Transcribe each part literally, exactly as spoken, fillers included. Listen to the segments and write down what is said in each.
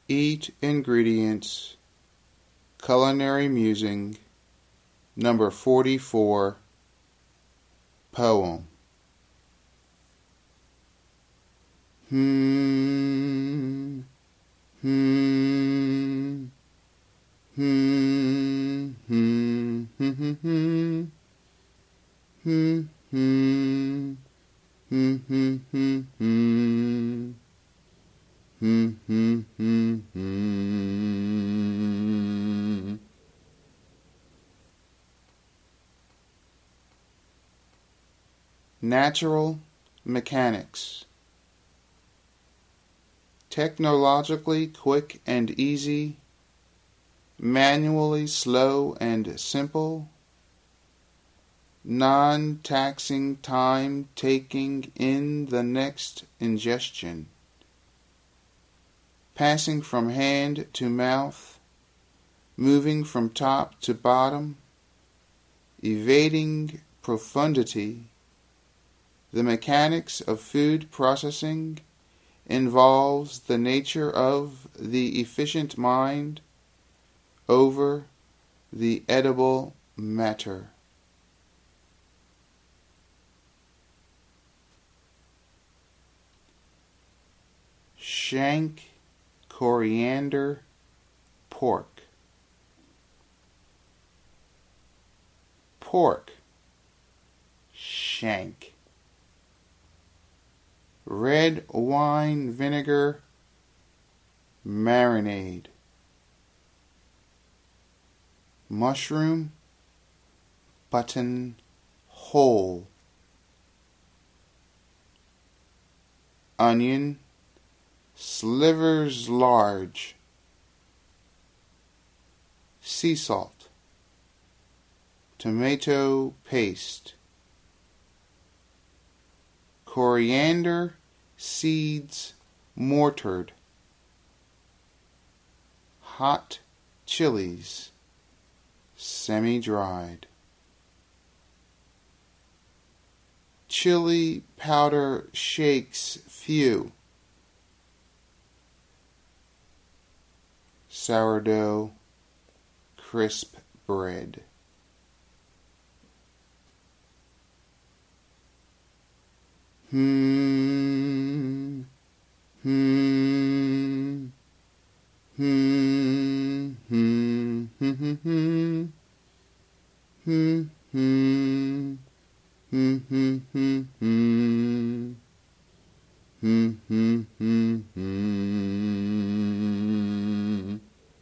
Eat Ingredients, Culinary Musing, number forty-four, Poem. Hmm, hmm, hmm, hmm, hmm, hmm, hmm, hmm, hmm, hmm, hmm, hmm, hmm. Hmm, hmm, hmm, hmm. Natural mechanics. Technologically quick and easy, manually slow and simple, non-taxing time taking in the next ingestion, passing from hand to mouth, moving from top to bottom, evading profundity. The mechanics of food processing involves the nature of the efficient mind over the edible matter. Shank, coriander, pork. Pork, shank. Red wine vinegar, marinade. Mushroom, button hole. Onion, slivers large. Sea salt. Tomato paste. Coriander seeds mortared. Hot chilies semi-dried. Chili powder shakes few. Sourdough crisp bread. Hmm, hmm, hmm, hmm, hmm, hmm, hmm, hmm, hmm, hmm, hmm, hmm, hmm, hmm, hmm, hmm.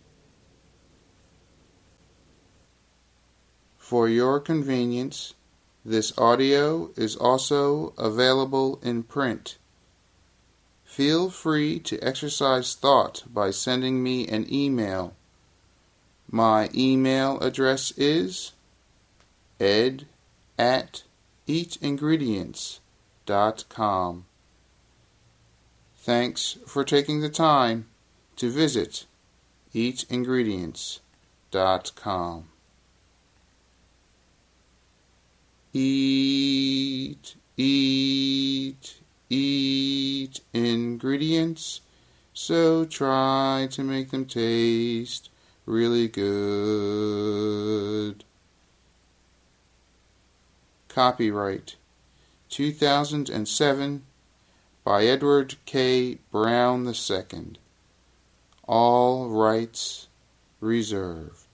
For your convenience, this audio is also available in print. Feel free to exercise thought by sending me an email. My email address is ed at eatingredients dot com. Thanks for taking the time to visit eat ingredients dot com. Eat, eat, eat ingredients, so try to make them taste really good. Copyright two thousand seven by Edward K. Brown the Second. All rights reserved.